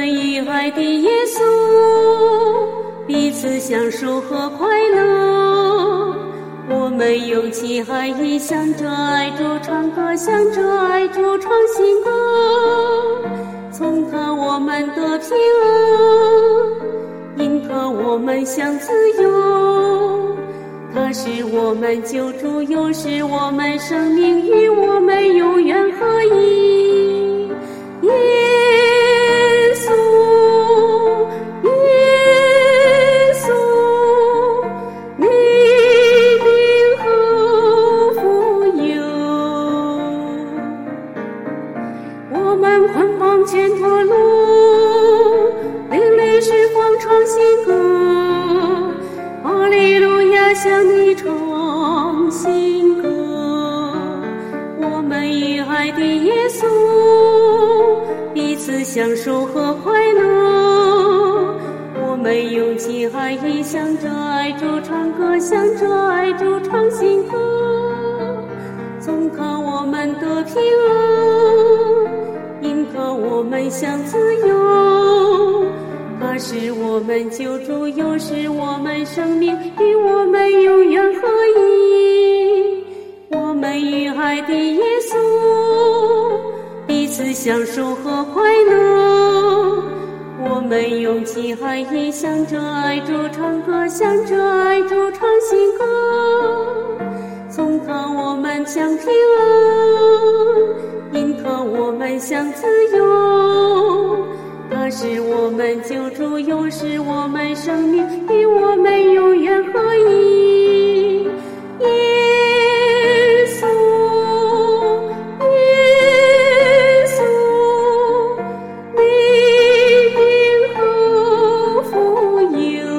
们与爱的耶稣彼此相守和快乐，我们用起爱意向着爱主唱歌，向着爱主唱新歌，从他我们得平安，因他我们享自由，他是我们救主，又是我们生命，与我们永远合一。耶稣，耶稣，你定何富有？我们捆绑前途路，另类释放创新歌，哈利路亚向你唱新歌。我们与爱的耶稣彼此相守和快乐，我们用起爱意向着爱主唱歌，向着爱主唱新歌，从他我们得平安，因他我们享自由，他是我们救主，又是我们生命，与我们永远合一。我们与爱的耶稣彼此相守和快乐，我们用起爱意向着爱主唱歌，向着爱主唱新歌，从他我们享平安，因他我们享自由，他是我们救主，又是我们生命，与我们永远合一。耶稣，耶稣，你定何富有？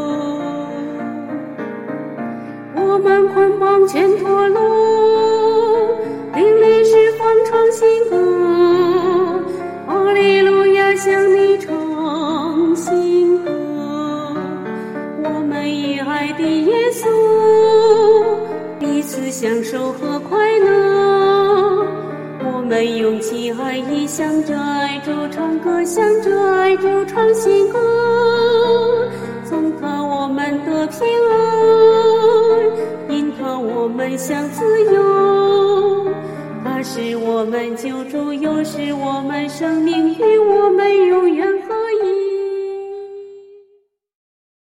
我们捆绑前途路，灵里释放创新歌，哈利路亚向你唱新歌。我们与爱的耶稣彼此相守和快乐，我们用起爱意向着爱主唱歌，向着爱主唱新歌，从他我们得平安，因他我们享自由，他是我们救主，又是我们生命，与我们永远